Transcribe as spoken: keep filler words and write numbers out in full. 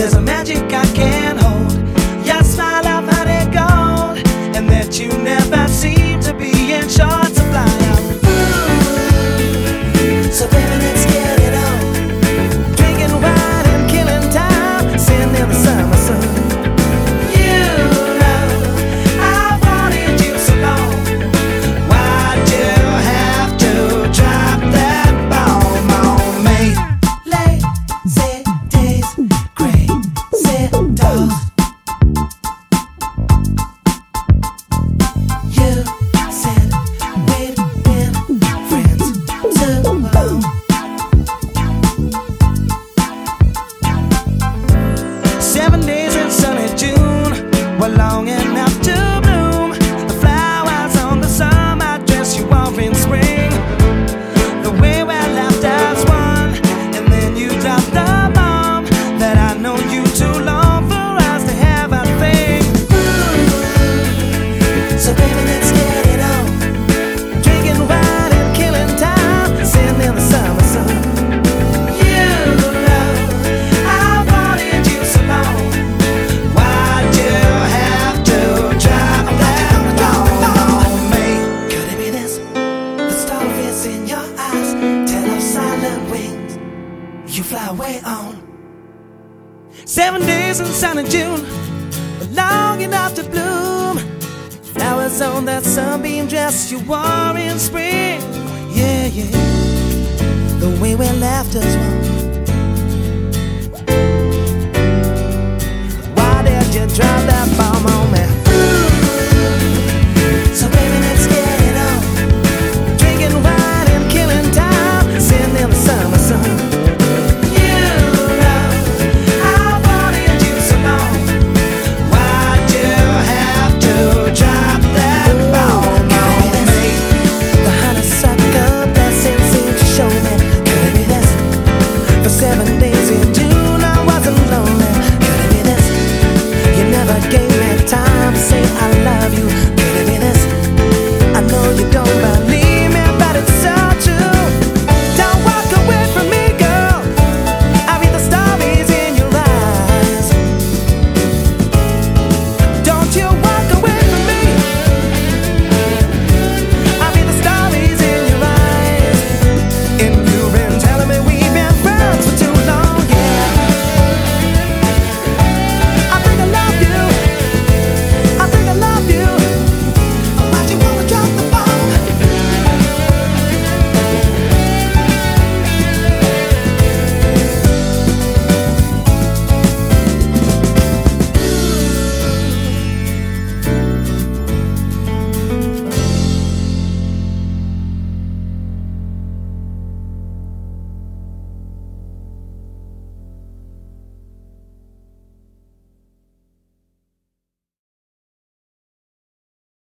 There's a magic I can't hold. Your smile of honey gold, and that you never seem to be in short supply. Ooh, so baby, let's get it on. Drinking wine and killing time, sitting in the summer sun. You know I've wanted you so long. Why'd you have to drop that bomb on me? Lazy days, crazy dogs. You said we'd been friends too long. Seven days in sunny June were long enough to bloom. The flowers on the summer dress you wore in spring. The way we laughed as one, and then you dropped the bomb that I know you too long for us to have a thing. Ooh, so baby, let's get it on. Drinking wine and killing time, sitting in the summer sun. You know I wanted you so long. Why'd you have to drop that bomb on me? Could it be this? The stories in your eyes tell of silent wings you fly away on. Seven days in sunny June were long enough to bloom. Flowers on that sunbeam dress you wore in spring. Yeah, yeah. The way we laughed as one.